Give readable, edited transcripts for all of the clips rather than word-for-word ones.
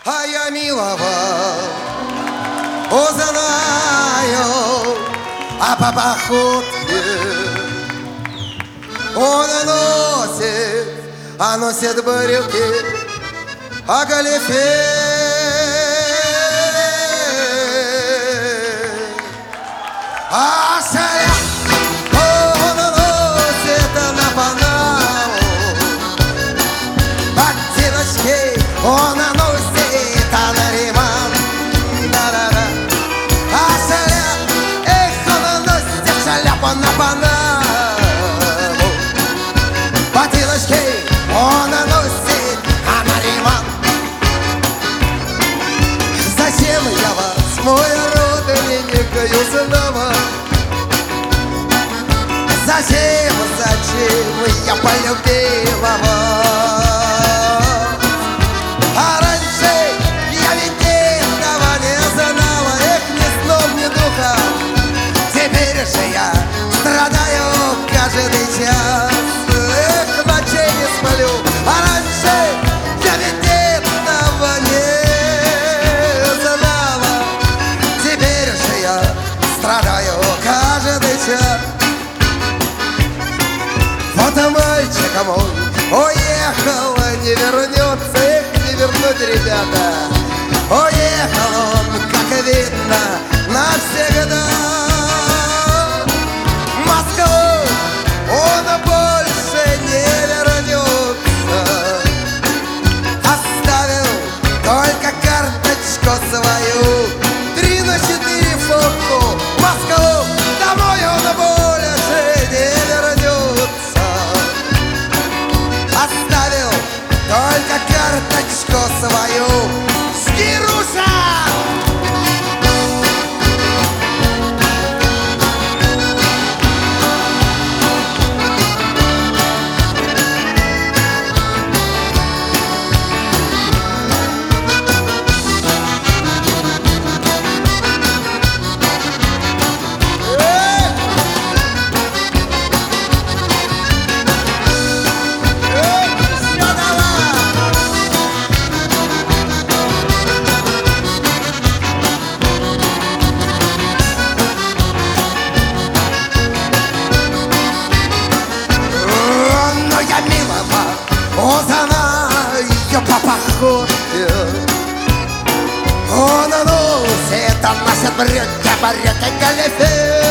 А я милого узнаю, а по походке он носит брюки, а галифе. А шаля он носит на Панаму, ботиночки он носит на Риман. Да-да-да. А шаля, он носит шляпу на Панаму, ботиночки он носит на Риман. Зачем я вас, мой родственник, узнала? Зачем я полюбила вас? А раньше я ведь этого не знала. Эх, ни сном, ни духом. Теперь же я страдаю каждый час. Эх, ночей не сплю. А раньше я ведь этого не знала. Теперь же я страдаю каждый час. Вот мальчик мой уехал, не вернется, их не вернуть, ребята. Уехал он, как видно, навсегда. В Москву он больше не вернется. Оставил только карточку свою, 3 на 4 фотку. В Москву домой он больше не вернется. Оставил только карточку свою. Скируша! Узнаю по походке, он носит, носит брюки, галифе.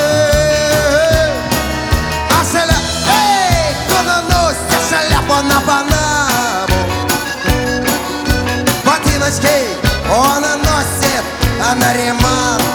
А шляпу, он носит шляпу на Панаму, ботиночки он носит на Риман.